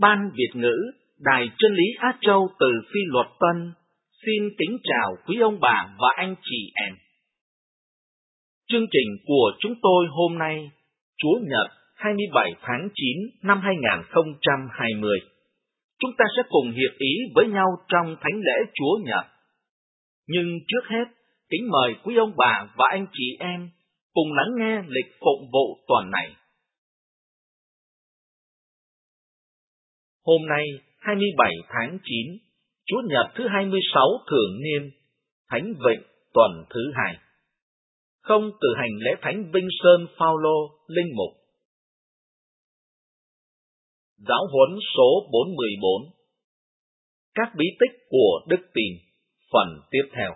Ban Việt ngữ, Đài Chân lý Á Châu từ Phi Luật Tân, xin kính chào quý ông bà và anh chị em. Chương trình của chúng tôi hôm nay, Chúa Nhật 27 tháng 9 năm 2020. Chúng ta sẽ cùng hiệp ý với nhau trong Thánh lễ Chúa Nhật. Nhưng trước hết, kính mời quý ông bà và anh chị em cùng lắng nghe lịch phụng vụ tuần này. Hôm nay, 27 tháng 9, Chúa Nhật thứ 26 thường niên, Thánh Vịnh tuần thứ 2. Không từ hành lễ Thánh Vinh Sơn Phao-lô, linh mục. Giáo huấn số 414. Các bí tích của đức tin, phần tiếp theo.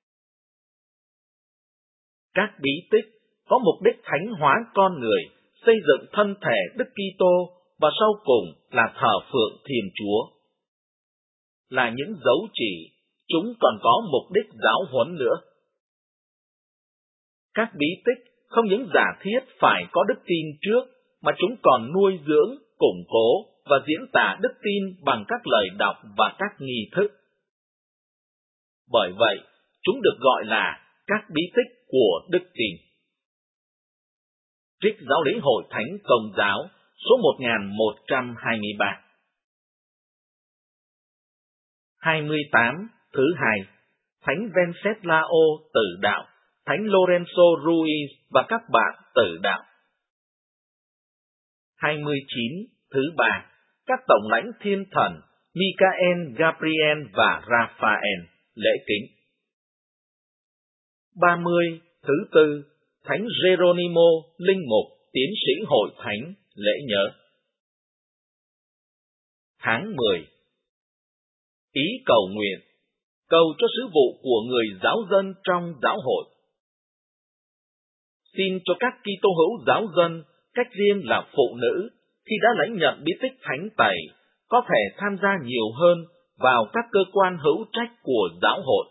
Các bí tích có mục đích thánh hóa con người, xây dựng thân thể Đức Kitô và sau cùng là thờ phượng Thiên Chúa. Là những dấu chỉ, chúng còn có mục đích giáo huấn nữa. Các bí tích không những giả thiết phải có đức tin trước, mà chúng còn nuôi dưỡng, củng cố và diễn tả đức tin bằng các lời đọc và các nghi thức. Bởi vậy, chúng được gọi là các bí tích của đức tin. Trích Giáo lý Hội Thánh Công giáo số 1123. 28 thứ 2. Thánh Wenceslao Tử đạo, Thánh Lorenzo Ruiz và các bạn Tử đạo. 29 thứ 3. Các tổng lãnh thiên thần Michael, Gabriel và Raphael, lễ kính. 30 thứ 4. Thánh Geronimo, linh mục, tiến sĩ Hội Thánh, lễ nhớ. Tháng 10. Ý cầu nguyện, cầu cho sứ vụ của người giáo dân trong giáo hội. Xin cho các Kitô hữu giáo dân, cách riêng là phụ nữ, khi đã lãnh nhận bí tích thánh tẩy, có thể tham gia nhiều hơn vào các cơ quan hữu trách của giáo hội.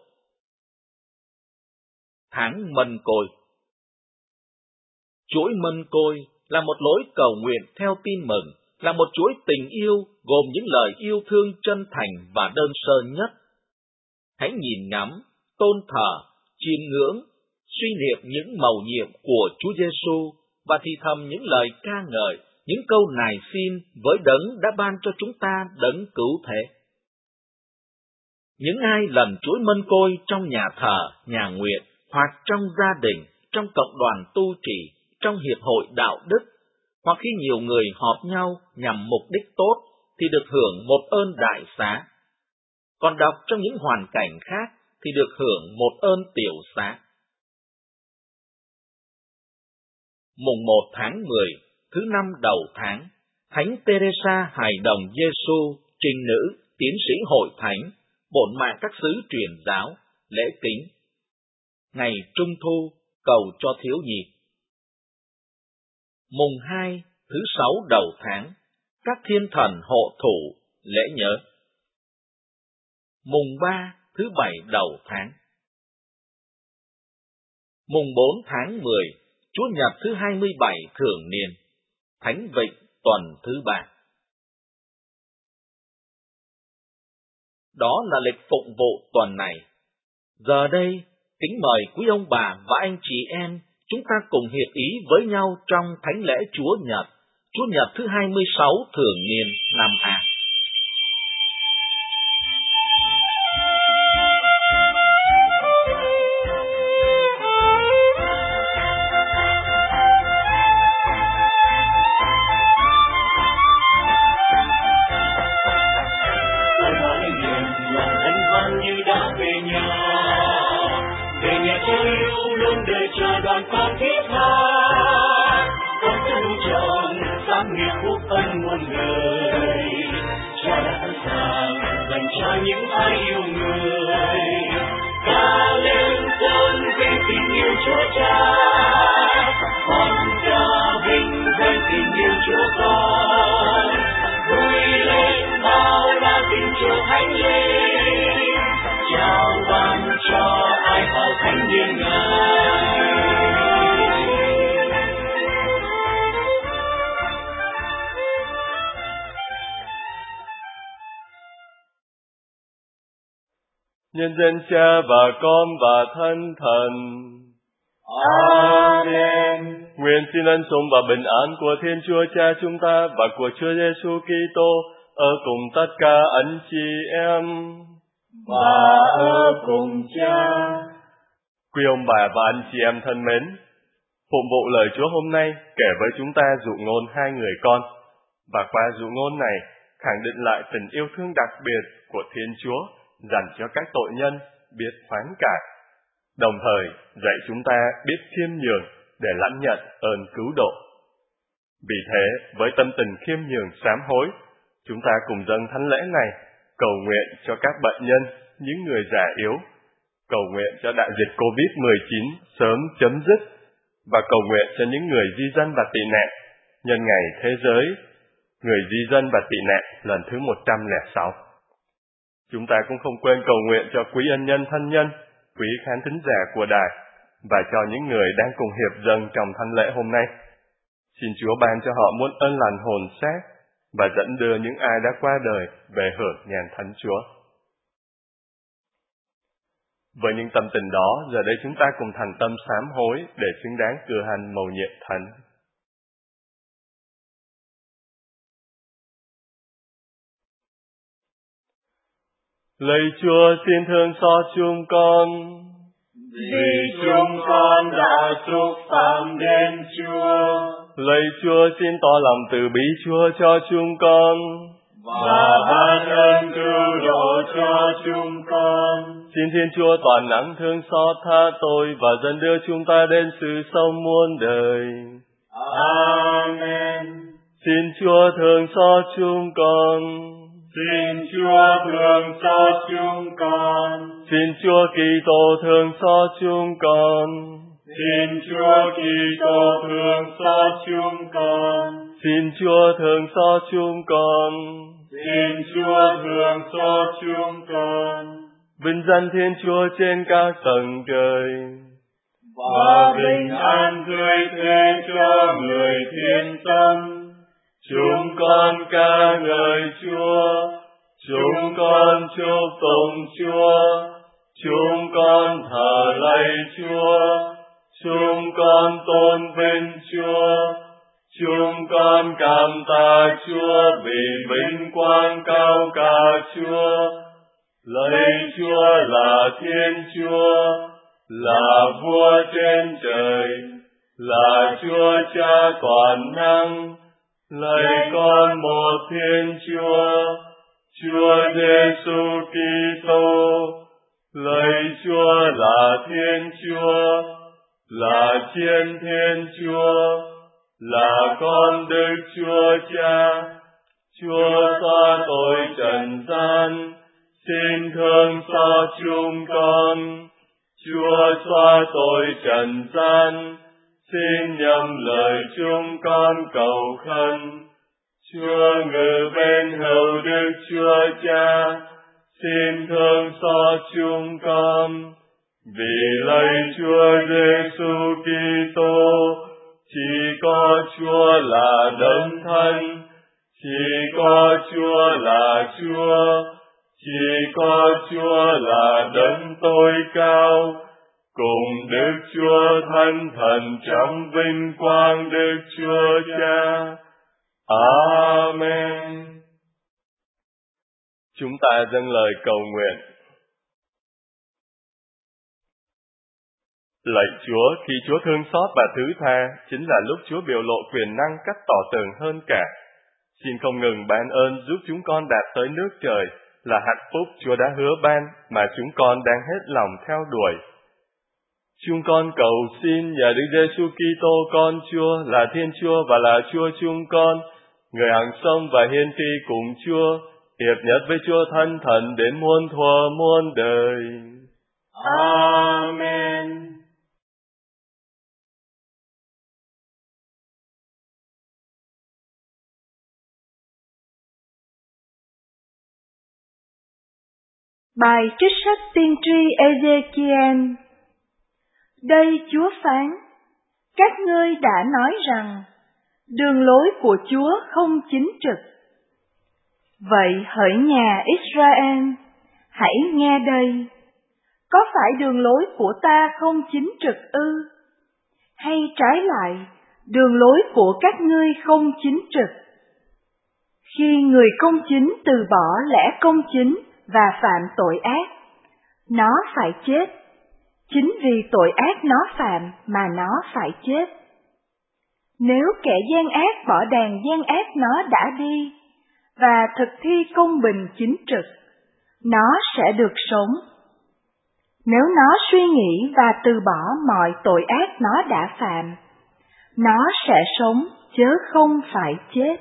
Tháng Mân Côi. Chuỗi Mân Côi là một lối cầu nguyện theo tin mừng, là một chuỗi tình yêu gồm những lời yêu thương chân thành và đơn sơ nhất. Hãy nhìn ngắm, tôn thờ, chiêm ngưỡng, suy niệm những mầu nhiệm của Chúa Giêsu và thì thầm những lời ca ngợi, những câu nài xin với Đấng đã ban cho chúng ta Đấng cứu thế. Những ai lần chuỗi Mân Côi trong nhà thờ, nhà nguyện hoặc trong gia đình, trong cộng đoàn tu trì, trong hiệp hội đạo đức, hoặc khi nhiều người họp nhau nhằm mục đích tốt, thì được hưởng một ơn đại xá. Còn đọc trong những hoàn cảnh khác thì được hưởng một ơn tiểu xá. Mùng 1 tháng 10, thứ 5 đầu tháng, Thánh Teresa Hài Đồng Giêsu, trinh nữ, tiến sĩ Hội Thánh, bổn mạng các xứ truyền giáo, lễ kính. Ngày Trung Thu, cầu cho thiếu nhi. Mùng 2, thứ 6 đầu tháng, các thiên thần hộ thủ, lễ nhớ. Mùng 3, thứ 7 đầu tháng. Mùng 4 tháng 10, Chúa Nhật thứ 27 thường niên, Thánh Vịnh tuần thứ 3. Đó là lịch phụng vụ tuần này. Giờ đây, kính mời quý ông bà và anh chị em, chúng ta cùng hiệp ý với nhau trong Thánh lễ Chúa Nhật thứ 26 thường niên năm A. Những ai yêu người ca lên con về tình yêu Chúa Cha, con ca vinh danh tình yêu Chúa Con, vui lên bao la tình Chúa Thánh Linh, chào ban cho ai hào thánh niên Ngài. nhân danh Cha và Con và Thánh Thần. Amen. Nguyện xin ân sủng và bình an của Thiên Chúa Cha chúng ta và của Chúa Giêsu Kitô ở cùng tất cả anh chị em và ở cùng Cha. Quý ông bà và anh chị em thân mến, phụng vụ lời Chúa hôm nay kể với chúng ta dụ ngôn 2 người con, và qua dụ ngôn này khẳng định lại tình yêu thương đặc biệt của Thiên Chúa dành cho các tội nhân biết khoán cải, đồng thời dạy chúng ta biết khiêm nhường để lãnh nhận ơn cứu độ. Vì thế, với tâm tình khiêm nhường sám hối, chúng ta cùng dâng thánh lễ này, cầu nguyện cho các bệnh nhân, những người già yếu, cầu nguyện cho đại dịch Covid-19 sớm chấm dứt, và cầu nguyện cho những người di dân và tị nạn nhân ngày thế giới người di dân và tị nạn lần thứ 106. Chúng ta cũng không quên cầu nguyện cho quý ân nhân thân nhân, quý khán thính giả của đài, và cho những người đang cùng hiệp dâng trong thánh lễ hôm nay. Xin Chúa ban cho họ muôn ân lành hồn xác và dẫn đưa những ai đã qua đời về hưởng nhàn thánh Chúa. Với những tâm tình đó, giờ đây chúng ta cùng thành tâm sám hối để xứng đáng cử hành mầu nhiệm thánh. Lạy Chúa, xin thương xót chúng con, vì chúng con đã xúc phạm đến Chúa. Lạy Chúa, xin tỏ lòng từ bi Chúa cho chúng con, và ban ơn cứu độ cho chúng con. Xin Thiên Chúa toàn năng thương xót tha tội và dẫn đưa chúng ta đến sự sống muôn đời. Amen. Xin Chúa thương xót chúng con. Xin Chúa thương xót chúng con. Xin Chúa Kitô thương xót chúng con. Xin Chúa Kitô thương xót chúng con. Xin Chúa thương xót chúng con. Xin Chúa thương xót chúng con. Vinh danh Thiên Chúa trên các tầng trời, và bình an tươi thế cho người thiên tâm. Chúng con ca ngợi Chúa, chúng con chúc tụng Chúa, chúng con thờ lạy Chúa, chúng con tôn vinh Chúa, chúng con cảm tạ Chúa vì vinh quang cao cả Chúa. Lạy Chúa là Thiên Chúa, là Vua trên trời, là Chúa Cha toàn năng. Lạy con một Thiên Chúa, Chúa Giêsu Kitô. Lạy Chúa là Thiên Chúa, là Chiên Thiên Chúa, là con Đức Chúa Cha. Chúa xóa tội trần gian, xin thương xót chúng con. Chúa xóa tội trần gian, xin nhậm lời chúng con cầu khẩn. Chúa ngự bên hữu Đức Chúa Cha, xin thương xót chúng con. Vì lạy Chúa Giêsu Kitô, chỉ có Chúa là Đấng Thánh, chỉ có Chúa là Chúa, chỉ có Chúa là Đấng tối cao, cùng Đức Chúa Thánh Thần trong vinh quang Đức Chúa Cha. Amen. Chúng ta dâng lời cầu nguyện. Lạy Chúa, khi Chúa thương xót và thứ tha, chính là lúc Chúa biểu lộ quyền năng cách tỏ tường hơn cả. Xin không ngừng ban ơn giúp chúng con đạt tới nước trời, là hạnh phúc Chúa đã hứa ban mà chúng con đang hết lòng theo đuổi. Chúng con cầu xin nhờ Đức Giêsu Kitô con Chúa là Thiên Chúa và là Chúa chúng con, người hằng sống và hiền tri cùng Chúa, hiệp nhất với Chúa Thánh Thần đến muôn thuở muôn đời. Amen. Bài trích sách tiên tri Ê-giê-ki-en. Đây Chúa phán: các ngươi đã nói rằng đường lối của Chúa không chính trực. Vậy hỡi nhà Israel, hãy nghe đây. có phải đường lối của ta không chính trực ư? Hay trái lại, đường lối của các ngươi không chính trực? Khi người công chính từ bỏ lẽ công chính và phạm tội ác, nó phải chết. Chính vì tội ác nó phạm mà nó phải chết. Nếu kẻ gian ác bỏ đàn gian ác nó đã đi, và thực thi công bình chính trực, nó sẽ được sống. Nếu nó suy nghĩ và từ bỏ mọi tội ác nó đã phạm, nó sẽ sống chớ không phải chết.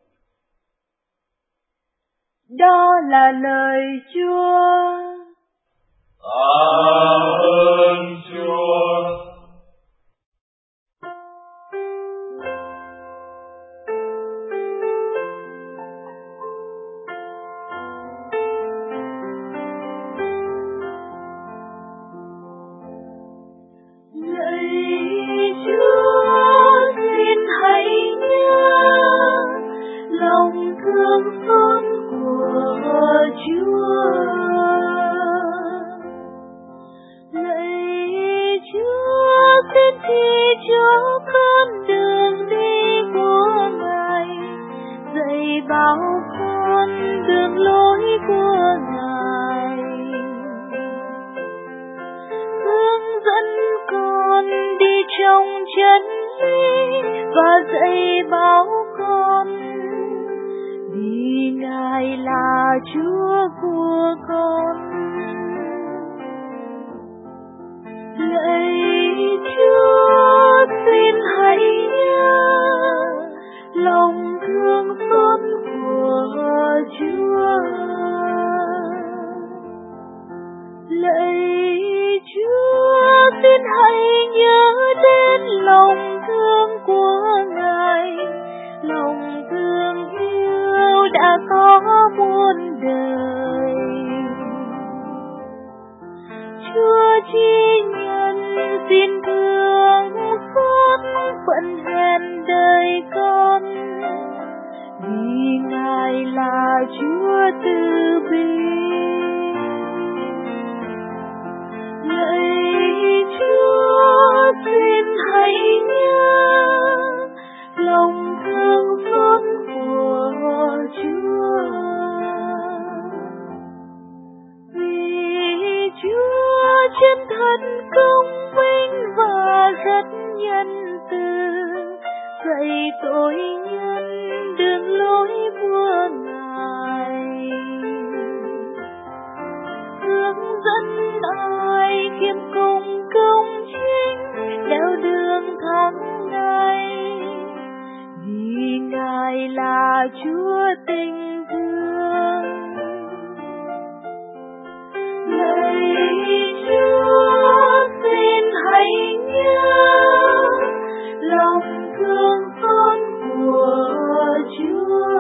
Đó là lời Chúa. Ơn Chúa. Bảo con đường lối của Ngài, hướng dẫn con đi trong chân lý và dạy bảo con vì Ngài là Chúa của con. Lạy Chúa, xin hãy nhớ lòng thương xót của Chúa. Lạy Chúa, xin hãy nhớ đến lòng thương của Ngài, lòng thương yêu đã có muôn đời. Chúa chi nhân xin thương xót phận hèn đời con, vì Ngài là Chúa từ bi. Lạy Chúa, xin hãy nhớ lòng thương xót của Chúa, vì Chúa chân thật công minh và rất nhân từ, dạy tội nhân đường lối của Ngài, hướng dẫn ai khiêm cung công chính theo đường thắng ngay, vì Ngài là Chúa tình thương. Lạy Chúa, xin hãy nhớ lòng thương xót của Chúa.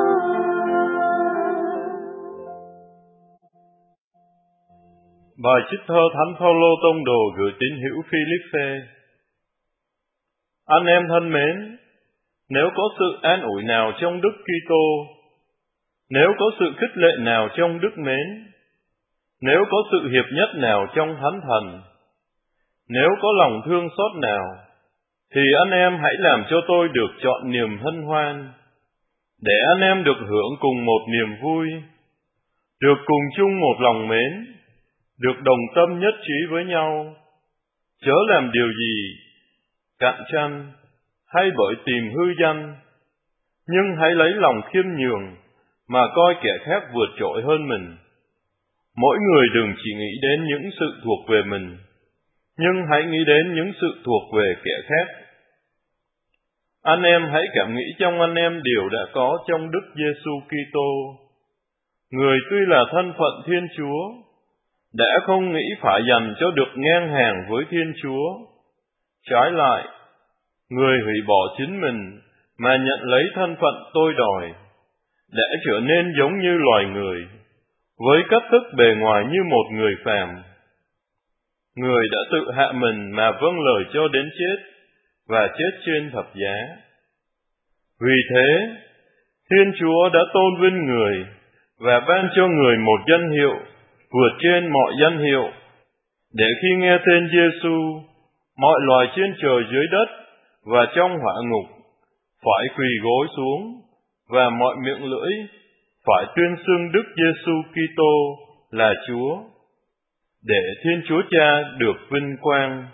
Bài trích thơ Thánh Phaolô tông đồ gửi tín hữu Philippe. Anh em thân mến, nếu có sự an ủi nào trong Đức Kitô, nếu có sự khích lệ nào trong Đức Mến, nếu có sự hiệp nhất nào trong Thánh Thần, nếu có lòng thương xót nào, thì anh em hãy làm cho tôi được chọn niềm hân hoan, để anh em được hưởng cùng một niềm vui, được cùng chung một lòng mến, được đồng tâm nhất trí với nhau, chớ làm điều gì cặn chăn hay bởi tìm hư danh, nhưng hãy lấy lòng khiêm nhường mà coi kẻ khác vượt trội hơn mình. Mỗi người đừng chỉ nghĩ đến những sự thuộc về mình, nhưng hãy nghĩ đến những sự thuộc về kẻ khác. Anh em hãy cảm nghĩ trong anh em điều đã có trong Đức Giêsu Kitô. Người tuy là thân phận Thiên Chúa, đã không nghĩ phải dành cho được ngang hàng với Thiên Chúa. Trái lại, người hủy bỏ chính mình mà nhận lấy thân phận tôi đòi, đã trở nên giống như loài người, với cách thức bề ngoài như một người phàm. Người đã tự hạ mình mà vâng lời cho đến chết, và chết trên thập giá. Vì thế, Thiên Chúa đã tôn vinh người, và ban cho người một danh hiệu vượt trên mọi danh hiệu, để khi nghe tên Giêsu, mọi loài trên trời dưới đất và trong hỏa ngục phải quỳ gối xuống, và mọi miệng lưỡi phải tuyên xưng Đức Giêsu Kitô là Chúa, để Thiên Chúa Cha được vinh quang.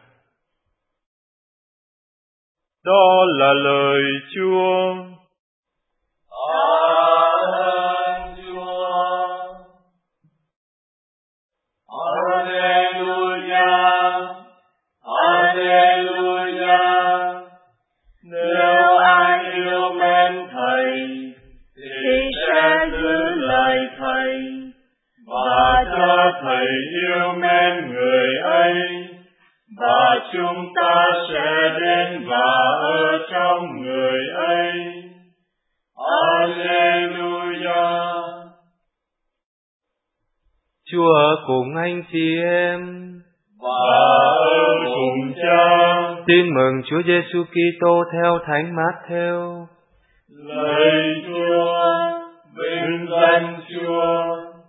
Đó là lời Chúa. Ơn Chúa. Alleluia. Alleluia. Nếu ai yêu mến Thầy thì sẽ giữ lời Thầy, và cho Thầy yêu mến người ấy, và chúng ta sẽ đến và ở trong người ấy. Alleluia. Chúa ở cùng anh chị em, và ở cùng Cha. Tin mừng Chúa Giêsu Kitô theo Thánh Mát-thêu. Lạy Chúa, vinh danh Chúa.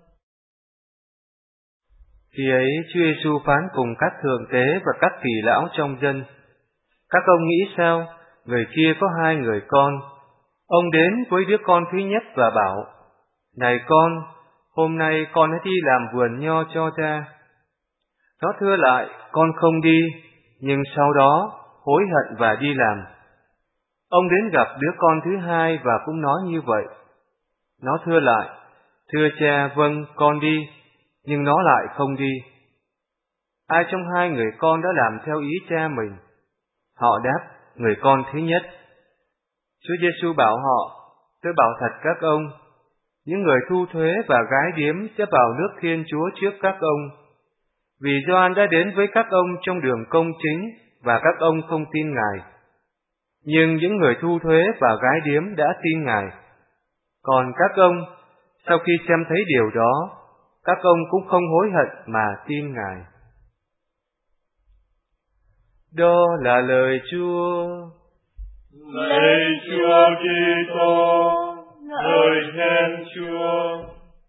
Khi ấy Chúa Giêsu phán cùng các thượng tế và các kỳ lão trong dân: Các ông nghĩ sao? Người kia có 2 người con. Ông đến với đứa con thứ nhất và bảo: Này con, hôm nay con hãy đi làm vườn nho cho cha. Nó thưa lại: Con không đi. Nhưng sau đó hối hận và đi làm. Ông đến gặp đứa con thứ 2 và cũng nói như vậy. Nó thưa lại: Thưa cha, vâng, con đi. Nhưng nó lại không đi. Ai trong 2 người con đã làm theo ý cha mình? Họ đáp: Người con thứ nhất. Chúa Giêsu bảo họ: Tôi bảo thật các ông, những người thu thuế và gái điếm sẽ vào nước Thiên Chúa trước các ông. Vì Gioan đã đến với các ông trong đường công chính và các ông không tin Ngài. Nhưng những người thu thuế và gái điếm đã tin Ngài. Còn các ông, sau khi xem thấy điều đó, các ông cũng không hối hận mà tin Ngài. Đó là lời Chúa. Lạy Chúa Kitô, ngợi khen Chúa.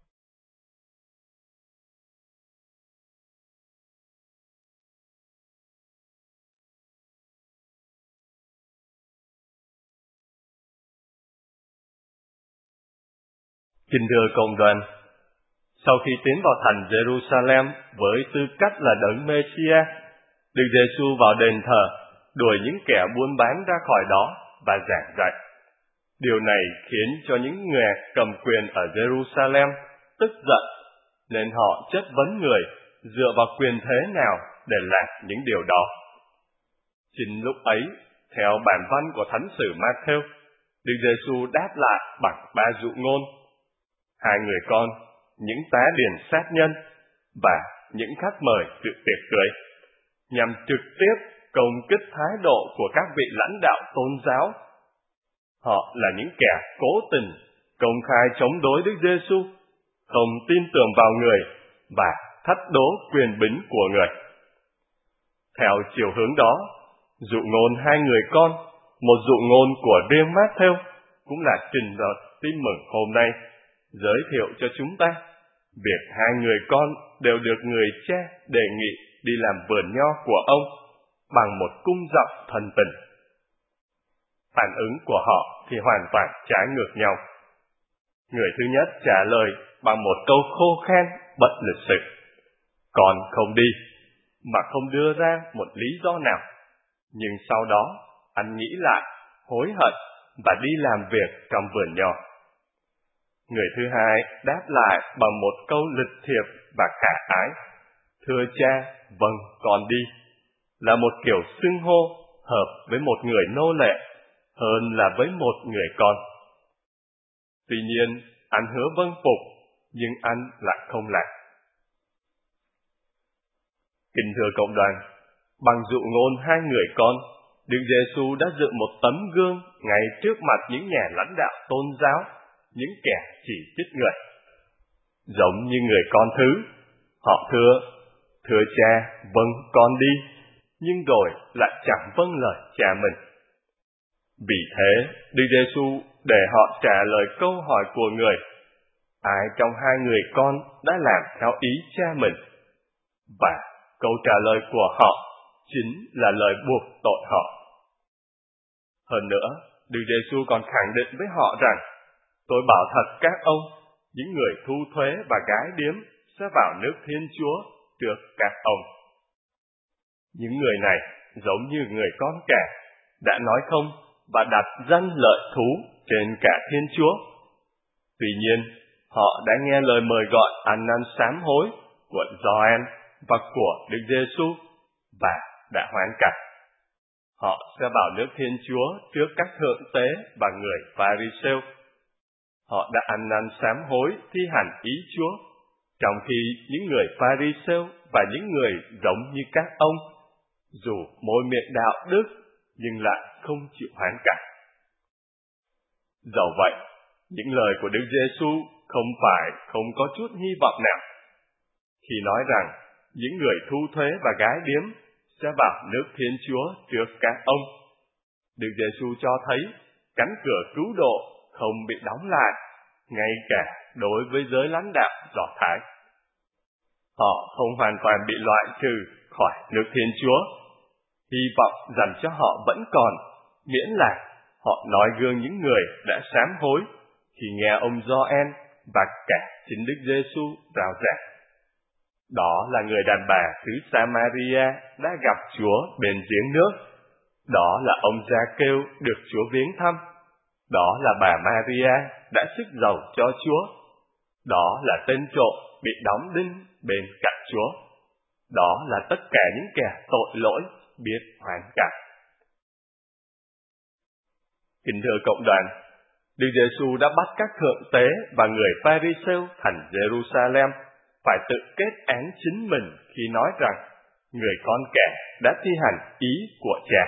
Kính thưa cộng đoàn, sau khi tiến vào thành Jerusalem với tư cách là đấng Mê-si-a, Đức Giêsu vào đền thờ, đuổi những kẻ buôn bán ra khỏi đó và giảng dạy. Điều này khiến cho những người cầm quyền ở Jerusalem tức giận, nên họ chất vấn người dựa vào quyền thế nào để làm những điều đó. Chính lúc ấy, theo bản văn của Thánh sử Ma-thêu, Đức Giêsu đáp lại bằng 3 dụ ngôn: 2 người con, những tá điền sát nhân và những khách mời dự tiệc cưới, nhằm trực tiếp công kích thái độ của các vị lãnh đạo tôn giáo. Họ là những kẻ cố tình công khai chống đối Đức Giêsu, không tin tưởng vào người và thách đố quyền bính của người. Theo chiều hướng đó, dụ ngôn 2 người con, một dụ ngôn của riêng Ma-thêu, cũng là trình bày tin mừng hôm nay, giới thiệu cho chúng ta việc 2 người con đều được người cha đề nghị đi làm vườn nho của ông bằng một cung giọng thân tình. Phản ứng của họ thì hoàn toàn trái ngược nhau. Người thứ nhất trả lời bằng một câu khô khan bất lịch sự: Con không đi, mà không đưa ra một lý do nào. Nhưng sau đó, anh nghĩ lại, hối hận và đi làm việc trong vườn nho. Người thứ hai đáp lại bằng một câu lịch thiệp và khả ái: Thưa cha, vâng, con đi, là một kiểu xưng hô hợp với một người nô lệ hơn là với một người con. Tuy nhiên, anh hứa vâng phục, nhưng anh lại không làm. Kính thưa cộng đoàn, bằng dụ ngôn 2 người con, Đức Giêsu đã dựng một tấm gương ngay trước mặt những nhà lãnh đạo tôn giáo, những kẻ chỉ trích người. Giống như người con thứ, họ thưa cha, vâng, con đi, nhưng rồi lại chẳng vâng lời cha mình. Vì thế, Đức Giêsu để họ trả lời câu hỏi của người: Ai trong 2 người con đã làm theo ý cha mình? Và câu trả lời của họ chính là lời buộc tội họ. Hơn nữa, Đức Giêsu còn khẳng định với họ rằng, tôi bảo thật các ông, những người thu thuế và gái điếm sẽ vào nước Thiên Chúa trước các ông. Những người này giống như người con cả, đã nói không và đặt răn lợi thú trên cả Thiên Chúa. Tuy nhiên, họ đã nghe lời mời gọi ăn năn sám hối của Gioan và của Đức Giêsu và đã hoán cải. Họ sẽ vào nước Thiên Chúa trước các thượng tế và người Pha-ri-sêu. Họ đã ăn năn sám hối thi hành ý Chúa, trong khi những người Pha-ri-sêu và những người giống như các ông, dù môi miệng đạo đức nhưng lại không chịu hoán cải. Dẫu vậy, những lời của Đức Giêsu không phải không có chút hy vọng nào. Khi nói rằng những người thu thuế và gái điếm sẽ vào nước Thiên Chúa trước các ông, Đức Giêsu cho thấy cánh cửa cứu độ không bị đóng lại, ngay cả đối với giới lãnh đạo Do Thái. Họ không hoàn toàn bị loại trừ khỏi nước Thiên Chúa. Hy vọng dành cho họ vẫn còn, miễn là họ nói gương những người đã sám hối khi nghe ông Gioan và cả chính Đức Giêsu rao giảng. Đó là người đàn bà xứ Samaria đã gặp Chúa bên giếng nước. Đó là ông Gia-kêu được Chúa viếng thăm. Đó là bà Maria đã sức dầu cho Chúa. Đó là tên trộm bị đóng đinh bên cạnh Chúa. Đó là tất cả những kẻ tội lỗi biết hoán cải. Kính thưa cộng đoàn, Đức Giêsu đã bắt các thượng tế và người Pha-ri-sêu thành Jerusalem phải tự kết án chính mình khi nói rằng người con kẻ đã thi hành ý của Cha.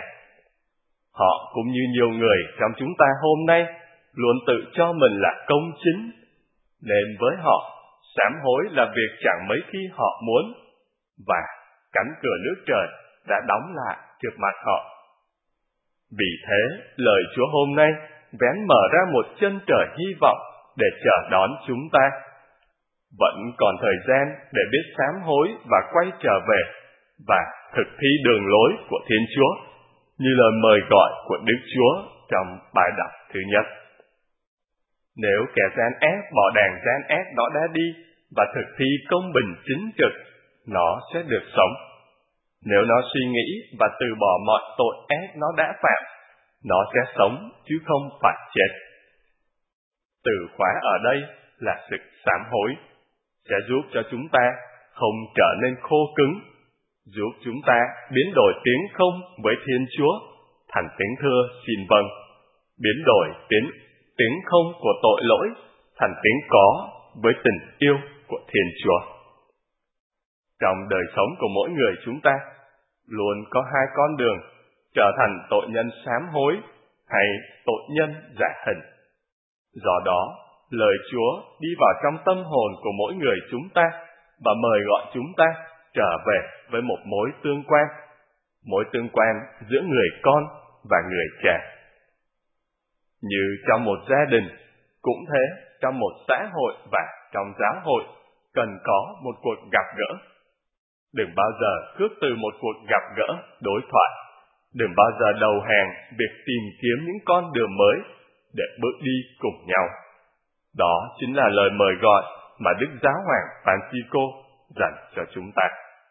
Họ cũng như nhiều người trong chúng ta hôm nay luôn tự cho mình là công chính, nên với họ, sám hối là việc chẳng mấy khi họ muốn, và cánh cửa nước trời đã đóng lại trước mặt họ. Vì thế, lời Chúa hôm nay vén mở ra một chân trời hy vọng để chờ đón chúng ta. Vẫn còn thời gian để biết sám hối và quay trở về và thực thi đường lối của Thiên Chúa, như lời mời gọi của Đức Chúa trong bài đọc thứ nhất. Nếu kẻ gian ác bỏ đàn gian ác nó đã đi và thực thi công bình chính trực, nó sẽ được sống. Nếu nó suy nghĩ và từ bỏ mọi tội ác nó đã phạm, nó sẽ sống chứ không phải chết. Từ khóa ở đây là sự sám hối, sẽ giúp cho chúng ta không trở nên khô cứng, giúp chúng ta biến đổi tiếng không với Thiên Chúa thành tiếng thưa xin vâng, biến đổi tiếng không của tội lỗi thành tiếng có với tình yêu của Thiên Chúa. Trong đời sống của mỗi người chúng ta luôn có hai con đường, trở thành tội nhân sám hối hay tội nhân giả hình. Do đó, lời Chúa đi vào trong tâm hồn của mỗi người chúng ta và mời gọi chúng ta trở về với một mối tương quan giữa người con và người cha. Như trong một gia đình, cũng thế trong một xã hội và trong giáo hội cần có một cuộc gặp gỡ. Đừng bao giờ khước từ một cuộc gặp gỡ đối thoại. Đừng bao giờ đầu hàng việc tìm kiếm những con đường mới để bước đi cùng nhau. Đó chính là lời mời gọi mà Đức Giáo hoàng Francisco dành cho chúng ta.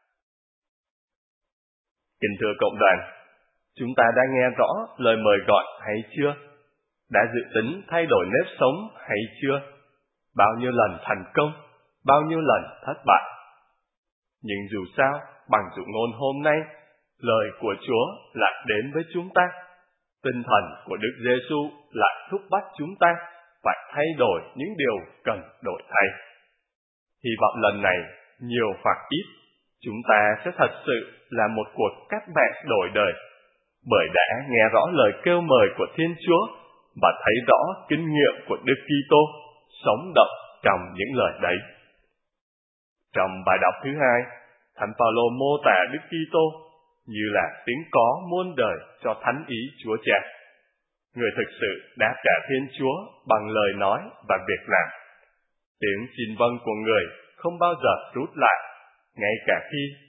Kính thưa cộng đoàn, chúng ta đã nghe rõ lời mời gọi hay chưa? Đã dự tính thay đổi nếp sống hay chưa? Bao nhiêu lần thành công, bao nhiêu lần thất bại? Nhưng dù sao, bằng dụ ngôn hôm nay, lời của Chúa lại đến với chúng ta. Tinh thần của Đức Giêsu lại thúc bắt chúng ta phải thay đổi những điều cần đổi thay. Hy vọng lần này, nhiều hoặc ít, chúng ta sẽ thật sự là một cuộc cách mạng đổi đời, bởi đã nghe rõ lời kêu mời của Thiên Chúa và thấy rõ kinh nghiệm của Đức Kitô sống động trong những lời đấy. Trong bài đọc thứ 2, Thánh Phaolô mô tả Đức Kitô như là tiếng có muôn đời cho thánh ý Chúa Cha. Người thực sự đáp trả Thiên Chúa bằng lời nói và việc làm. Tiếng xin vâng của người không bao giờ rút lại, ngay cả khi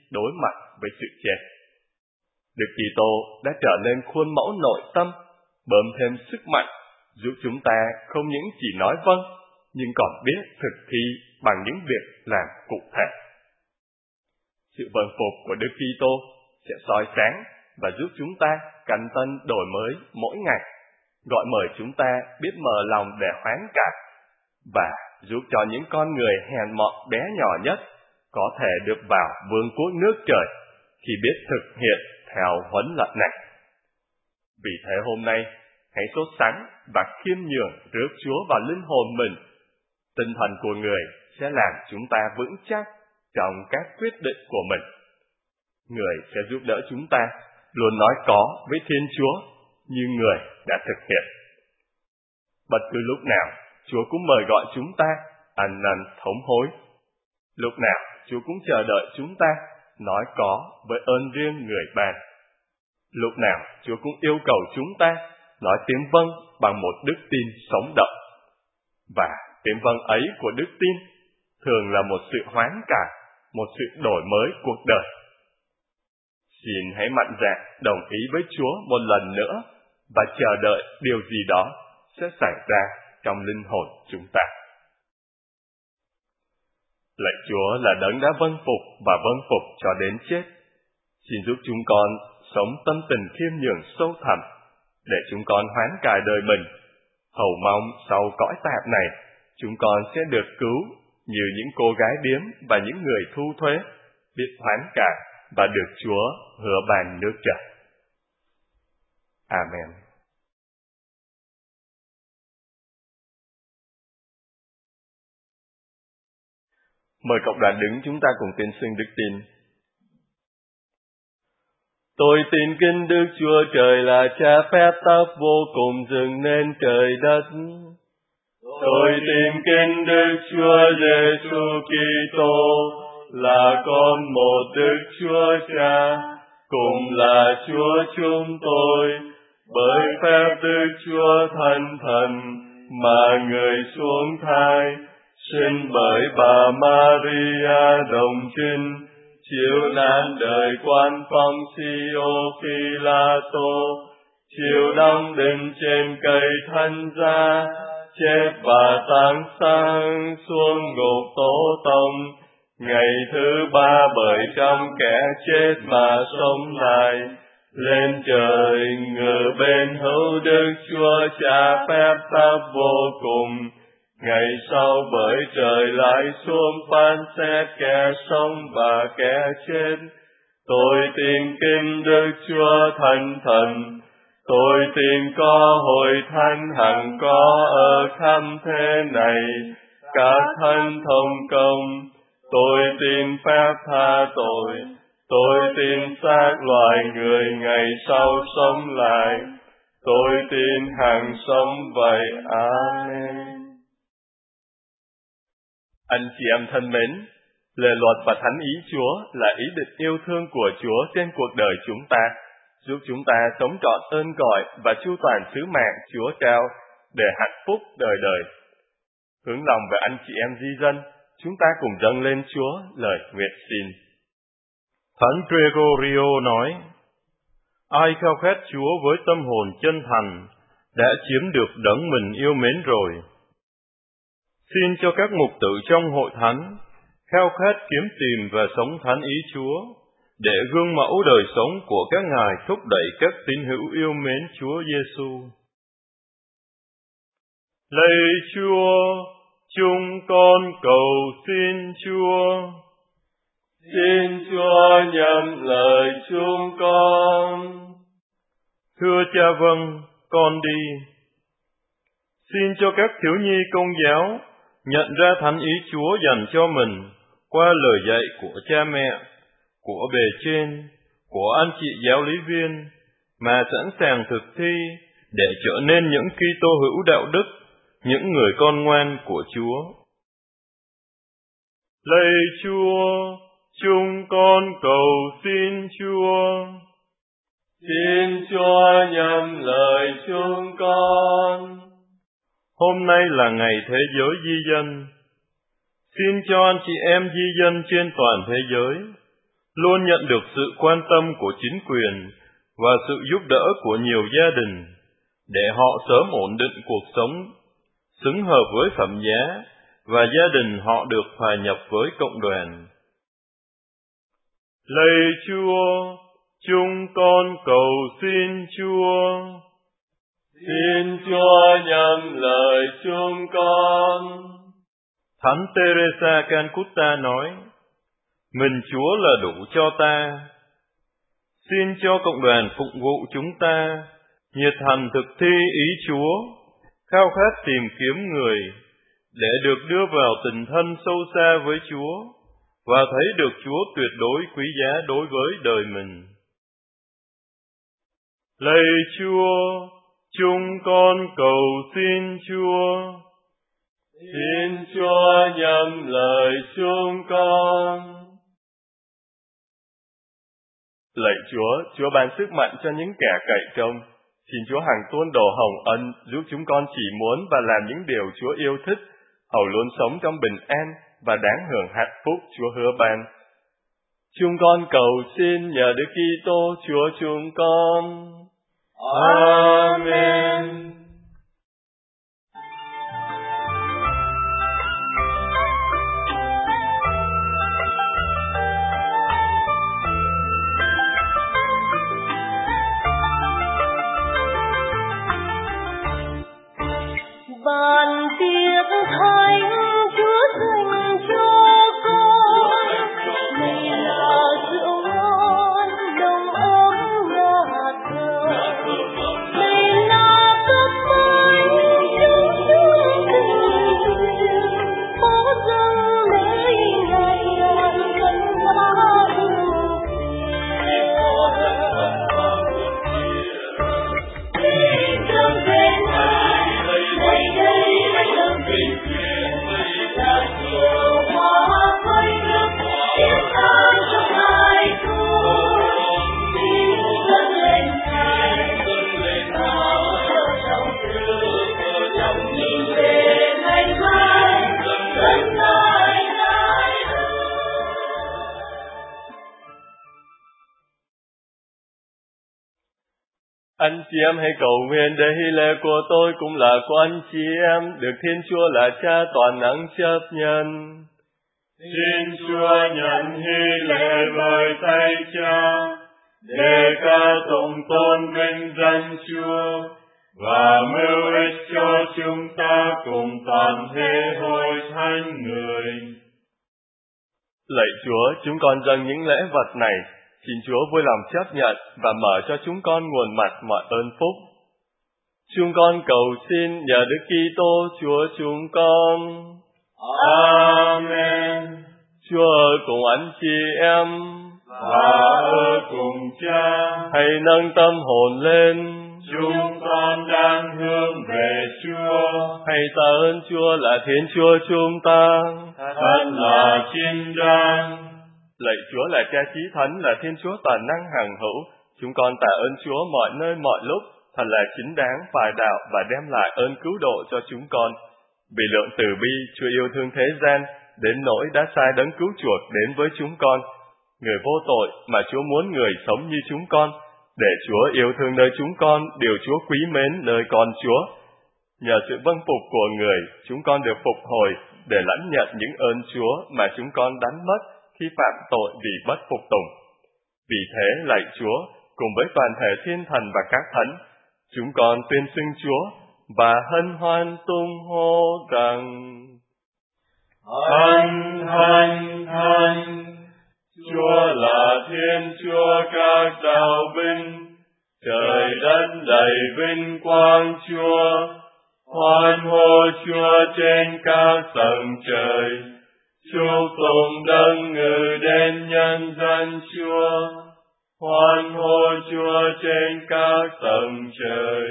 đối mặt với sự chết. Đức Kitô đã trở nên khuôn mẫu nội tâm, bơm thêm sức mạnh, giúp chúng ta không những chỉ nói vâng, nhưng còn biết thực thi bằng những việc làm cụ thể. Sự vâng phục của Đức Kitô sẽ soi sáng và giúp chúng ta cẩn thận đổi mới mỗi ngày, gọi mời chúng ta biết mở lòng để hoán cải, và giúp cho những con người hèn mọn bé nhỏ nhất có thể được vào vương quốc nước trời khi biết thực hiện theo huấn lệnh này. Vì thế hôm nay, hãy sốt sắng và khiêm nhường rước Chúa vào linh hồn mình. Tinh thần của người sẽ làm chúng ta vững chắc trong các quyết định của mình. Người sẽ giúp đỡ chúng ta luôn nói có với Thiên Chúa như người đã thực hiện. Bất cứ lúc nào, Chúa cũng mời gọi chúng ta ăn năn thống hối. Lúc nào, Chúa cũng chờ đợi chúng ta nói có với ơn riêng người ban. Lúc nào, Chúa cũng yêu cầu chúng ta nói tiếng vâng bằng một đức tin sống động. Và tiếng vâng ấy của đức tin thường là một sự hoán cải, một sự đổi mới cuộc đời. Xin hãy mạnh dạn đồng ý với Chúa một lần nữa và chờ đợi điều gì đó sẽ xảy ra trong linh hồn chúng ta. Lạy Chúa là đấng đã vâng phục và vâng phục cho đến chết. Xin giúp chúng con sống tâm tình khiêm nhường sâu thẳm để chúng con hoán cải đời mình. Hầu mong sau cõi tạp này, chúng con sẽ được cứu như những cô gái điếm và những người thu thuế, biết hoán cải và được Chúa hứa ban nước trời. Amen. Mời cộng đoàn đứng, chúng ta cùng tuyên xưng đức tin. Tôi tin kính Đức Chúa Trời là Cha phép tắc vô cùng dựng nên trời đất. Tôi tin kính Đức Chúa Giêsu Kitô là con một Đức Chúa Cha, cùng là Chúa chúng tôi, bởi phép Đức Chúa Thánh Thần mà người xuống thai, sinh bởi bà Maria đồng trinh, chịu nạn đời quan Phong Sio Phi-la-tô, chịu đóng đinh trên cây thánh giá, chết và táng sang xuống ngục Tổ Tông, ngày thứ ba bởi trong kẻ chết mà sống lại, lên trời ngự bên hữu Đức Chúa Cha phép tắc vô cùng. Ngày sau bởi trời lại xuống phán xét kẻ sống và kẻ chết. Tôi tin kính Đức Chúa Thánh Thần. Tôi tin có hội thánh hằng có ở khắp thế này, các thánh thông công. Tôi tin phép tha tội. Tôi tin xác loài người ngày sau sống lại. Tôi tin hằng sống vậy. Amen. Anh chị em thân mến, lời luật và thánh ý Chúa là ý định yêu thương của Chúa trên cuộc đời chúng ta, giúp chúng ta sống trọn ơn gọi và chu toàn sứ mạng Chúa trao để hạnh phúc đời đời. Hướng lòng về anh chị em di dân, chúng ta cùng dâng lên Chúa lời nguyện xin. Thánh Gregorio nói, ai khao khát Chúa với tâm hồn chân thành đã chiếm được đấng mình yêu mến rồi. Xin cho các mục tử trong hội thánh khao khát kiếm tìm và sống thánh ý Chúa, để gương mẫu đời sống của các ngài thúc đẩy các tín hữu yêu mến Chúa Giêsu. Lạy Chúa, chúng con cầu xin Chúa. Xin Chúa nhậm lời chúng con. Thưa Cha vâng, con đi. Xin cho các thiếu nhi Công giáo nhận ra thánh ý Chúa dành cho mình qua lời dạy của cha mẹ, của bề trên, của anh chị giáo lý viên, mà sẵn sàng thực thi để trở nên những Kitô hữu đạo đức, những người con ngoan của Chúa. Lạy Chúa, chúng con cầu xin Chúa. Xin Chúa nhậm lời chúng con. Hôm nay là ngày thế giới di dân. Xin cho anh chị em di dân trên toàn thế giới luôn nhận được sự quan tâm của chính quyền và sự giúp đỡ của nhiều gia đình, để họ sớm ổn định cuộc sống, xứng hợp với phẩm giá, và gia đình họ được hòa nhập với cộng đoàn. Lạy Chúa, chúng con cầu xin Chúa. Xin Chúa nhận lời chúng con. Thánh Teresa Calcutta nói, mình Chúa là đủ cho ta. Xin cho cộng đoàn phụng vụ chúng ta nhiệt thành thực thi ý Chúa, khao khát tìm kiếm người, để được đưa vào tình thân sâu xa với Chúa, và thấy được Chúa tuyệt đối quý giá đối với đời mình. Lạy Chúa, chúng con cầu xin Chúa. Xin Chúa nhận lời chúng con. Lạy Chúa, Chúa ban sức mạnh cho những kẻ cậy trông. Xin Chúa hằng tuôn đổ hồng ân, giúp chúng con chỉ muốn và làm những điều Chúa yêu thích, hầu luôn sống trong bình an và đáng hưởng hạnh phúc Chúa hứa ban. Chúng con cầu xin nhờ Đức Kitô Chúa chúng con. Amen. Vạn tiếc thánh Chúa dành cho con, này là rượu ngon đồng ấm ngọt thơm, này là cốc bánh trong hương tình duyên, bố dâng nơi ngày gần ta ưu phiền. Xin thương về nơi đây là lòng tình duyên, là chiều hoa khói nước tiếng ca trong hai thôi. Xin dâng lên Ngài, sao cho trong lòng nhìn về ngày mai, gần lại lại Anh chị em hãy cầu nguyện để hy lễ của tôi cũng là của anh chị em, được Thiên Chúa là Cha toàn năng chấp nhận. Xin Chúa nhận hy lễ bởi tay Cha, để ca tụng tôn vinh danh Chúa, và mưu ích cho chúng ta cùng toàn thể hội thánh người. Lạy Chúa, chúng con dâng những lễ vật này, xin Chúa vui lòng chấp nhận và mở cho chúng con nguồn mặt mọi ơn phúc. Chúng con cầu xin nhờ Đức Kitô Chúa chúng con. Amen. Chúa ở cùng anh chị em, Và ở cùng Cha, hãy nâng tâm hồn lên. chúng con đang hướng về Chúa, Hãy tạ ơn Chúa là Thiên Chúa chúng ta. thật là chính đáng. Lạy Chúa là Cha Chí Thánh, là Thiên Chúa toàn năng hằng hữu, chúng con tạ ơn Chúa mọi nơi mọi lúc, thật là chính đáng, phải đạo và đem lại ơn cứu độ cho chúng con. Vì lượng từ bi, Chúa yêu thương thế gian, đến nỗi đã sai đấng cứu chuộc đến với chúng con, người vô tội mà Chúa muốn người sống như chúng con, để Chúa yêu thương nơi chúng con, điều Chúa quý mến nơi con Chúa. Nhờ sự vâng phục của người, chúng con được phục hồi để lãnh nhận những ơn Chúa mà chúng con đánh mất khi phạm tội vì bất phục tùng. Vì thế, lạy Chúa, cùng với toàn thể thiên thần và các thánh, chúng con tuyên xưng Chúa và hân hoan tung hô rằng: Thánh, thánh, thánh, Chúa là Thiên Chúa các đạo binh, trời đất đầy vinh quang Chúa. Hoan hô Chúa trên các tầng trời, chúc tụng đấng ngự đến nhân dân Chúa. Hoan hô Chúa trên các tầng trời.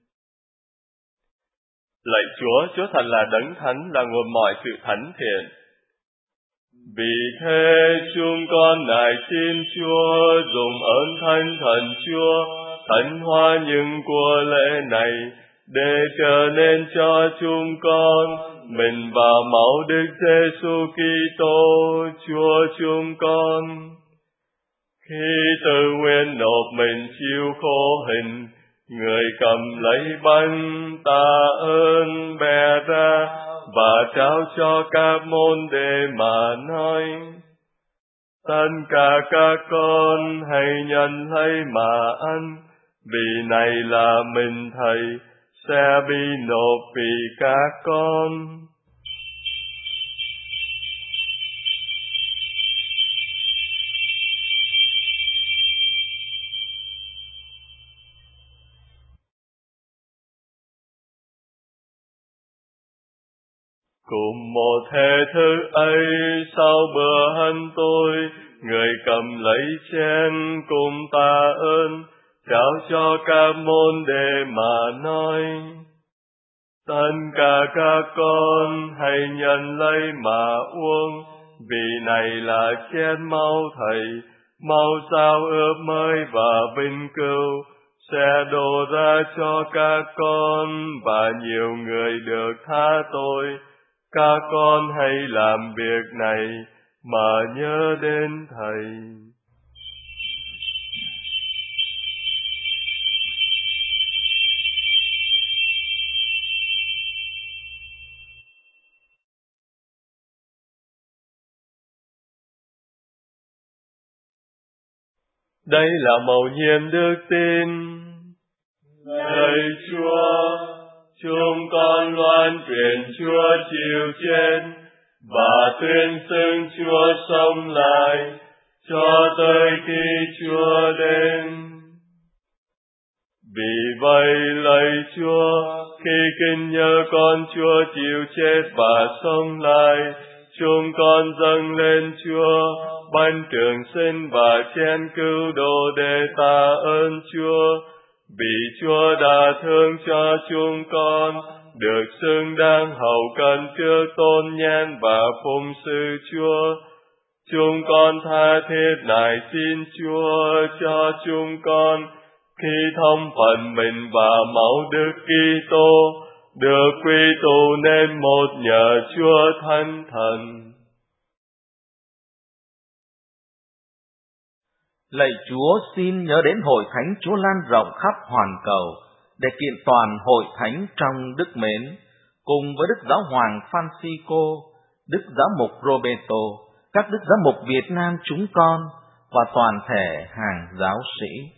Lạy Chúa, Chúa thật là đấng thánh, là nguồn mọi sự thánh thiện. Vì thế chúng con nài xin Chúa dùng ơn Thánh Thần Chúa thánh hóa những của lễ này, để trở nên cho chúng con mình và máu Đức Giêsu Kitô Chúa chúng con. Khi tự nguyện nộp mình chịu khổ hình, người cầm lấy bánh tạ ơn bẻ ra và trao cho các môn đệ mà nói: Tất cả các con hãy nhận lấy mà ăn, vì này là mình Thầy sẽ bị nộp vì các con. Cùng một thể thức ấy, sau bữa ăn tối, người cầm lấy chén cùng tạ ơn, trao cho các môn đệ mà nói: Tất cả các con hãy nhận lấy mà uống, vì này là chén máu Thầy, máu giao ước mới và vinh cửu, sẽ đổ ra cho các con và nhiều người được tha tội. Các con hãy làm việc này mà nhớ đến Thầy. Đây là mầu nhiệm đức tin. Lạy Chúa, chúng con loan truyền Chúa chịu chết và tuyên xưng Chúa sống lại cho tới khi Chúa đến. Vì vậy, lạy Chúa, khi kinh nhớ con Chúa chịu chết và sống lại, chúng con dâng lên Chúa bánh trường sinh và chén cứu độ để tạ ơn Chúa, vì Chúa đã thương cho chúng con, được xứng đáng hầu cận trước tôn nhan và phụng sự Chúa. Chúng con tha thiết nài xin Chúa cho chúng con, khi thông phần mình và máu Đức Kitô, được quy tụ nên một nhờ Chúa Thánh Thần. Lạy Chúa, xin nhớ đến hội thánh Chúa lan rộng khắp hoàn cầu, để kiện toàn hội thánh trong đức mến, cùng với Đức Giáo hoàng Francisco, Đức Giáo mục Roberto, các Đức Giáo mục Việt Nam chúng con và toàn thể hàng giáo sĩ.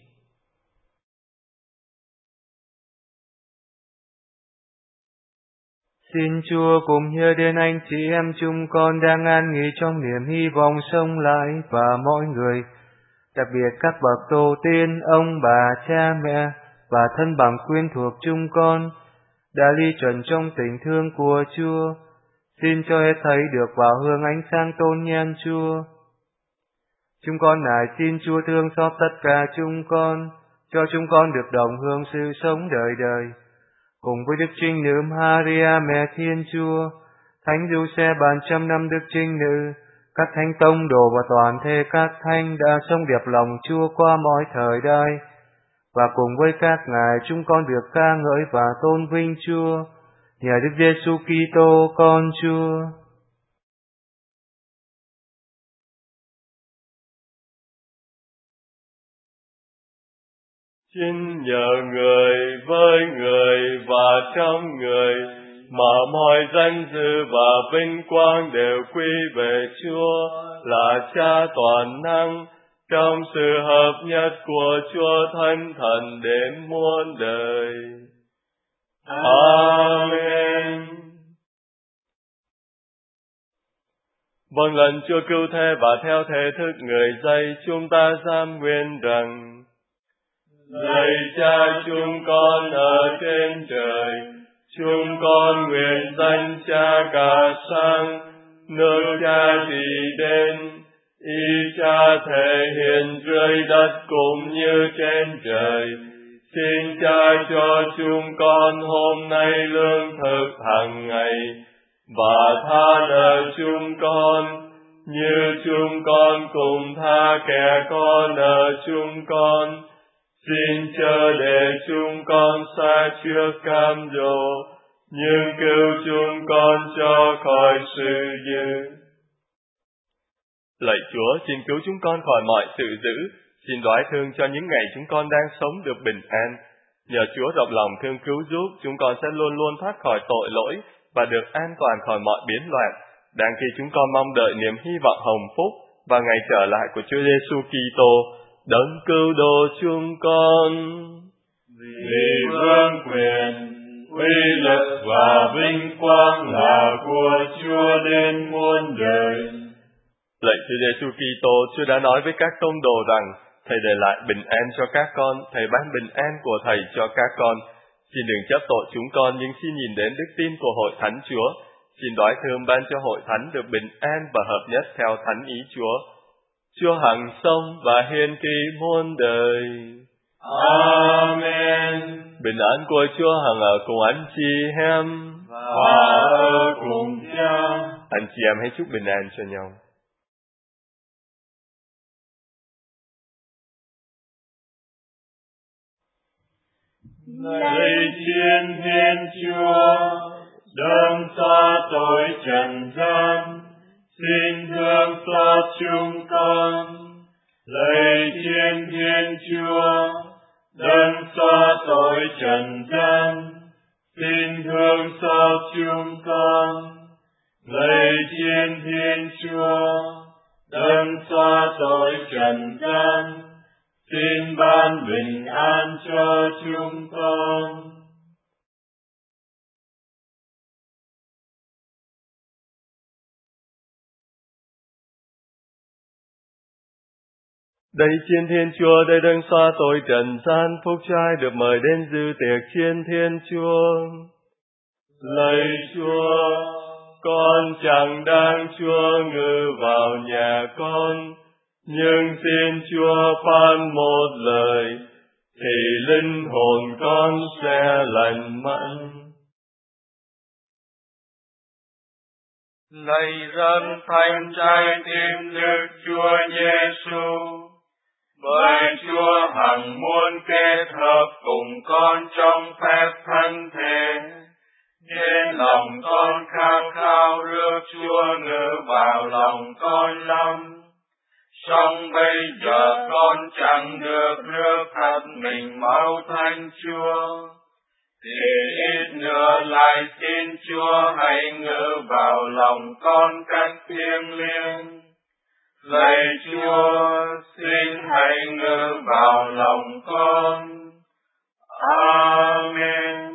Xin Chúa cùng nhớ đến anh chị em chúng con đang an nghỉ trong niềm hy vọng sống lại, và mọi người, đặc biệt các bậc tổ tiên, ông bà, cha mẹ và thân bằng quyến thuộc chúng con đã ly chuẩn trong tình thương của Chúa. Xin cho hết thảy được vào hương ánh sáng tôn nhan Chúa. Chúng con nài xin Chúa thương xót tất cả chúng con, cho chúng con được đồng hưởng sự sống đời đời, cùng với Đức Trinh Nữ Maria Mẹ Thiên Chúa, Thánh Giuse bàn trăm năm Đức Trinh Nữ, các thánh tông đồ và toàn thể các thánh đã sống đẹp lòng Chúa qua mọi thời đại, và cùng với các ngài chúng con được ca ngợi và tôn vinh Chúa nhờ Đức Giêsu Kitô con Chúa. Xin nhờ người với người và trong người mà mọi danh dự và vinh quang đều quy về Chúa là Cha toàn năng, trong sự hợp nhất của Chúa Thánh Thần đến muôn đời. Amen. Vâng lệnh Chúa cứu thế và theo thể thức người dạy, chúng ta dám nguyện rằng: Lạy Cha chúng con ở trên trời, chúng con nguyện danh Cha cả sang, nước Cha trị đến, ý Cha thể hiện dưới đất cũng như trên trời. Xin Cha cho chúng con hôm nay lương thực hàng ngày, và tha nợ chúng con, như chúng con cùng tha kẻ có nợ chúng con. Xin chớ để chúng con xa trước cam dỗ, nhưng cứu chúng con cho khỏi sự dữ. Lạy Chúa, xin cứu chúng con khỏi mọi sự dữ, xin đoái thương cho những ngày chúng con đang sống được bình an. Nhờ Chúa rộng lòng thương cứu giúp, chúng con sẽ luôn luôn thoát khỏi tội lỗi và được an toàn khỏi mọi biến loạn, đang khi chúng con mong đợi niềm hy vọng hồng phúc và ngày trở lại của Chúa Giêsu Kitô, đấng cứu độ chúng con. Vì vương quyền, uy lực và vinh quang là của Chúa đến muôn đời. Lạy Chúa Giêsu Kitô, Chúa đã nói với các tông đồ rằng Thầy để lại bình an cho các con, Thầy ban bình an của Thầy cho các con. Xin đừng chấp tội chúng con, nhưng xin nhìn đến đức tin của Hội Thánh Chúa. Xin đoái thương ban cho Hội Thánh được bình an và hợp nhất theo thánh ý Chúa. Chúa hằng sống và hiền kỳ muôn đời. Amen. Bình an của Chúa hằng ở cùng anh chị em và ở cùng Cha. Anh chị em hãy chúc bình an cho nhau. Lạy Thiên Thiên Chúa, đấng xóa tội trần gian, xin thương xót chúng con. Lạy Thiên Thiên Chúa, đấng xóa tội trần gian, xin thương xót chúng con. Lạy Thiên Thiên Chúa, đấng xóa tội trần gian, xin ban bình an cho chúng con. Đây Chiên Thiên Chúa, đây đấng xóa tội trần gian, phúc trai được mời đến dự tiệc Chiên Thiên Chúa. Lạy Chúa, con chẳng đáng Chúa ngự vào nhà con, nhưng xin Chúa phán một lời, thì linh hồn con sẽ lành mạnh. Lạy dân thánh trái tim Đức Chúa Giêsu, bởi Chúa hằng muốn kết hợp cùng con trong phép thân thể, nên lòng con khát khao rước Chúa ngự vào lòng con lắm. Song bây giờ con chẳng được rước thật mình mau thánh Chúa, thì ít nữa lại xin Chúa hãy ngự vào lòng con cách thiêng liêng. Lạy Chúa, xin hãy ngự vào lòng con. Amen.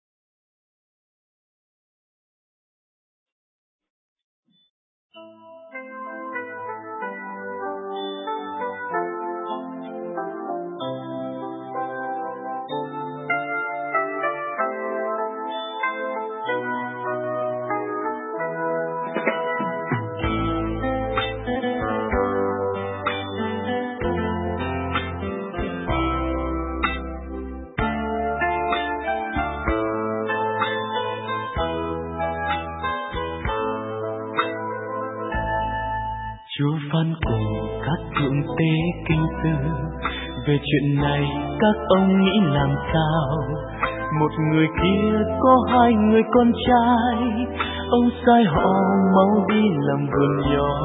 Chúa phán cùng các thượng tế kinh sư về chuyện này, các ông nghĩ làm sao? Một người kia có hai người con trai, ông sai họ mau đi làm vườn nho.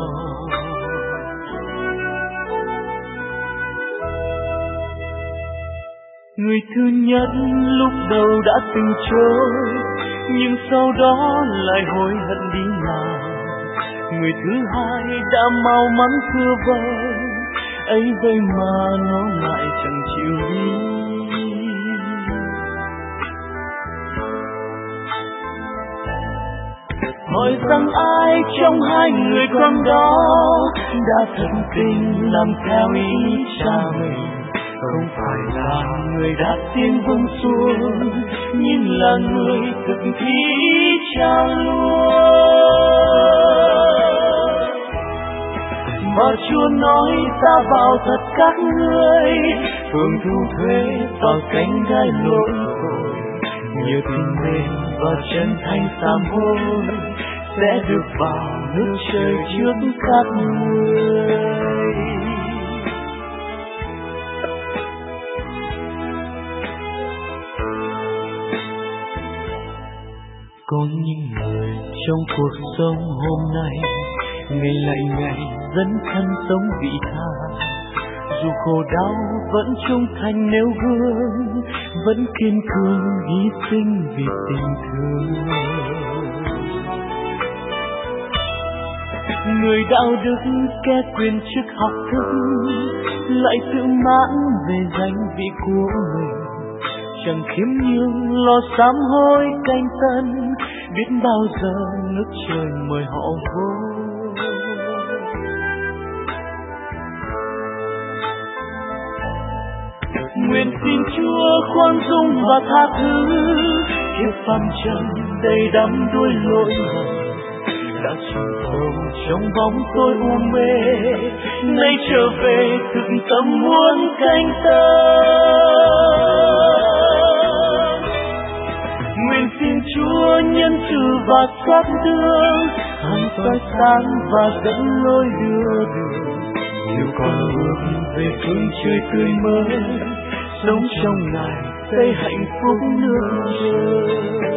Người thứ nhất lúc đầu đã từ chối, nhưng sau đó lại hối hận đi làm. Người thứ hai đã mau mắn thưa vâng, ấy vậy mà nó lại chẳng chịu đi. Hỏi rằng ai trong hai người con đó đã thật tình làm theo ý cha mình? Không phải là người đã tiên vâng xuống, nhưng là người thực thi cha luôn. Mà Chúa nói ta vào thật các ngươi, hưởng thu thuế vào cánh gai lỗi tội, nhiều tình mến và chân thành sám hối sẽ được vào nước trời trước các người. Có những người trong cuộc sống hôm nay, ngày lại ngày dấn thân sống vị tha. Dù khổ đau vẫn trung thành nêu gương, vẫn kiên cường hy sinh vì tình thương. Người đạo đức kẻ quyền chức học thức, lại tự mãn về danh vị của mình. Chẳng khiêm nhường lo sám hối canh tân, biết bao giờ nước trời mời họ vô. Nguyện xin Chúa khoan dung và tha thứ, kiếp phàm trần đầy đắm đuối lỗi lầm, đã chìm sâu trong bóng tối u mê, nay trở về thực tâm muốn canh tân. Nguyện xin Chúa nhân từ và xót thương, hàng soi sáng và dẫn lối đưa đường, yêu con bước về phương trời tươi mới, sống trong Ngài xây hạnh phúc nương trời.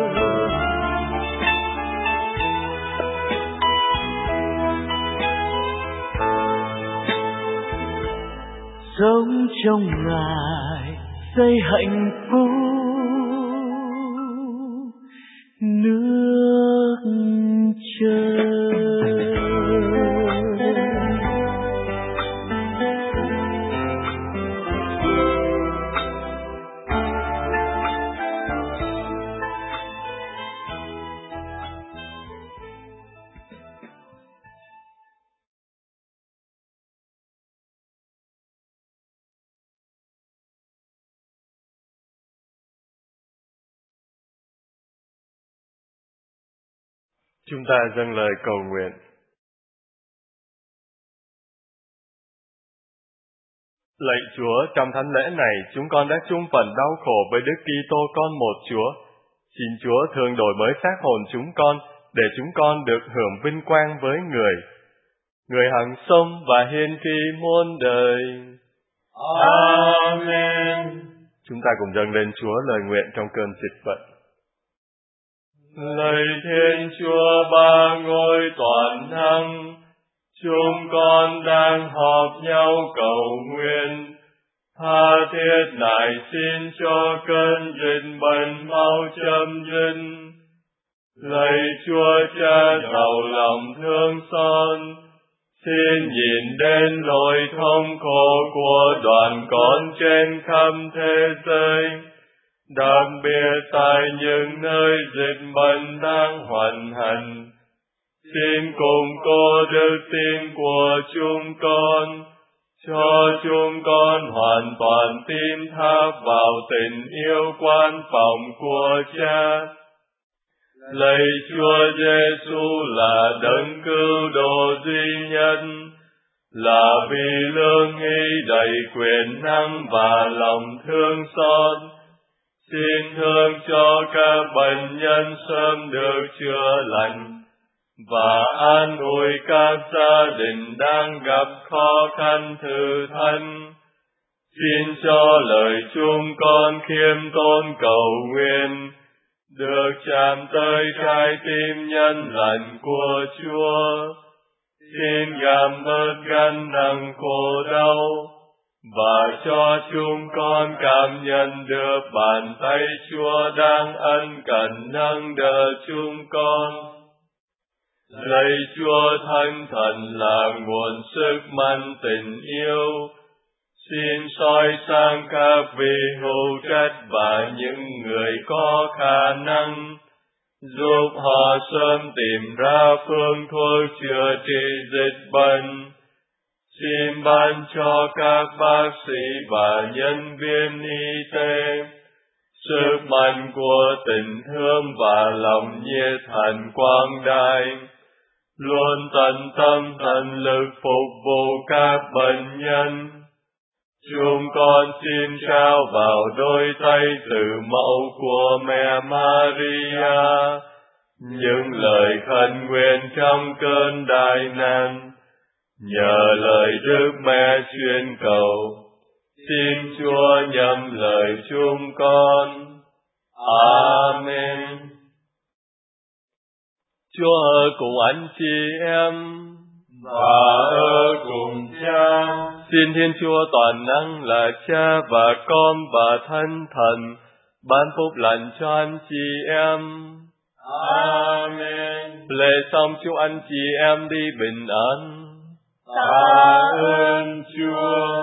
Sống trong Ngài xây hạnh phúc nước trời. Chúng ta dâng lời cầu nguyện. Lạy Chúa, trong thánh lễ này, chúng con đã chung phần đau khổ với Đức Kitô con một Chúa. Xin Chúa thường đổi mới xác hồn chúng con, để chúng con được hưởng vinh quang với Người. Người hằng sống và hiền khi muôn đời. Amen. Chúng ta cùng dâng lên Chúa lời nguyện trong cơn dịch bệnh. Lạy Thiên Chúa ba ngôi toàn năng, chúng con đang họp nhau cầu nguyện, tha thiết nài xin cho cơn dịch bệnh mau chấm dứt. Lạy Chúa Cha giàu lòng thương xót, xin nhìn đến nỗi thống khổ của đoàn con trên khắp thế giới, đặc biệt tại những nơi dịch bệnh đang hoành hành. Xin củng cố đức tin của chúng con, cho chúng con hoàn toàn tin thác vào tình yêu quan phòng của Cha. Lạy Chúa Giêsu là đấng cứu độ duy nhất, là vì lương y đầy quyền năng và lòng thương xót. Xin thương cho các bệnh nhân sớm được chữa lành, và an ủi các gia đình đang gặp khó khăn thử thách. Xin cho lời chúng con khiêm tốn cầu nguyện, được chạm tới trái tim nhân lành của Chúa. Xin giảm bớt gánh nặng khổ đau, và cho chúng con cảm nhận được bàn tay Chúa đang ân cần nâng đỡ chúng con. Lạy Chúa Thánh Thần là nguồn sức mạnh tình yêu, xin soi sáng các vị hữu trách và những người có khả năng, giúp họ sớm tìm ra phương thuốc chữa trị dịch bệnh. Xin ban cho các bác sĩ và nhân viên y tế sức mạnh của tình thương và lòng nhiệt thành quang đại, luôn tận tâm tận lực phục vụ các bệnh nhân. Chúng con xin trao vào đôi tay từ mẫu của mẹ Maria những lời khẩn nguyện trong cơn đại nạn. Nhờ lời Đức Mẹ truyền cầu, xin Chúa nhậm lời chúng con. Amen. Chúa ở cùng anh chị em và ở cùng Cha. Xin Thiên Chúa toàn năng là Cha và Con và Thánh Thần ban phúc lành cho anh chị em. Amen. Lễ xong chúc anh chị em đi bình an. Tạ ơn Chúa.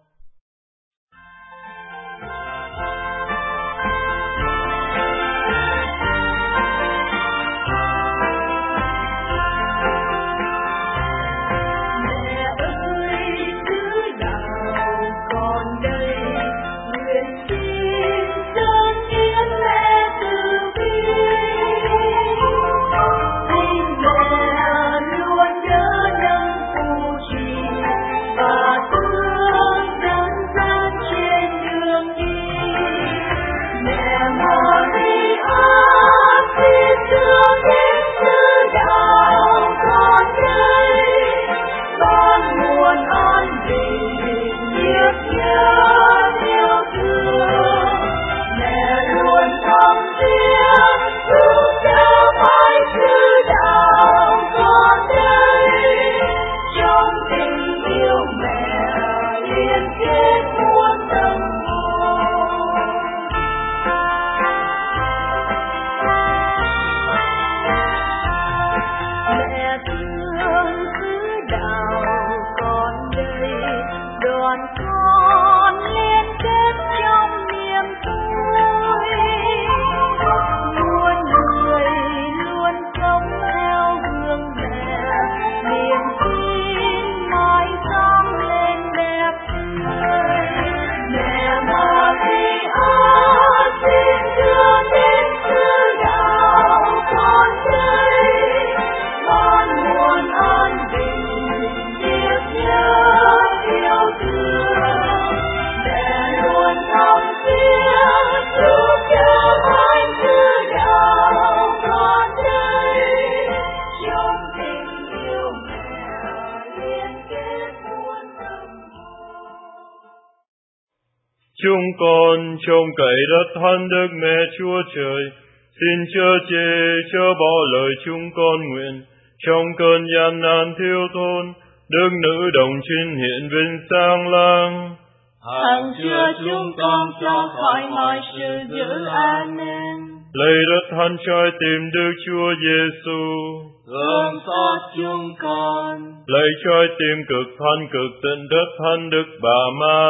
Chúng con trông cậy đất thánh Đức Mẹ Chúa Trời, xin chớ chê chớ bỏ lời chúng con nguyện. Trong cơn gian nan thiếu thốn, Đức Nữ Đồng Trinh hiện vinh sáng lang. Hằng chứa chúng con cho khỏi mọi sự dữ. Amen. Lạy đất thánh trái tim Đức Chúa Giêsu, thương xót chúng con. Lạy trái tim cực thánh cực tịnh đất thánh Đức Bà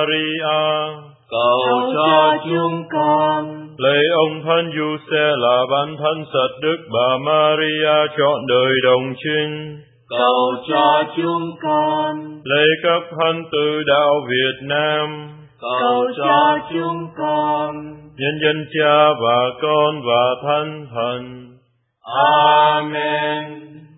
Maria, cầu cho chúng con. Lạy ông thánh Giuse là ban thánh sạch Đức Bà Maria trọn đời đồng trinh, cầu cho chúng con. Lạy các thánh tử đạo Việt Nam, cầu cho chúng con. nhân dân Cha và Con và Thánh Thần. Amen.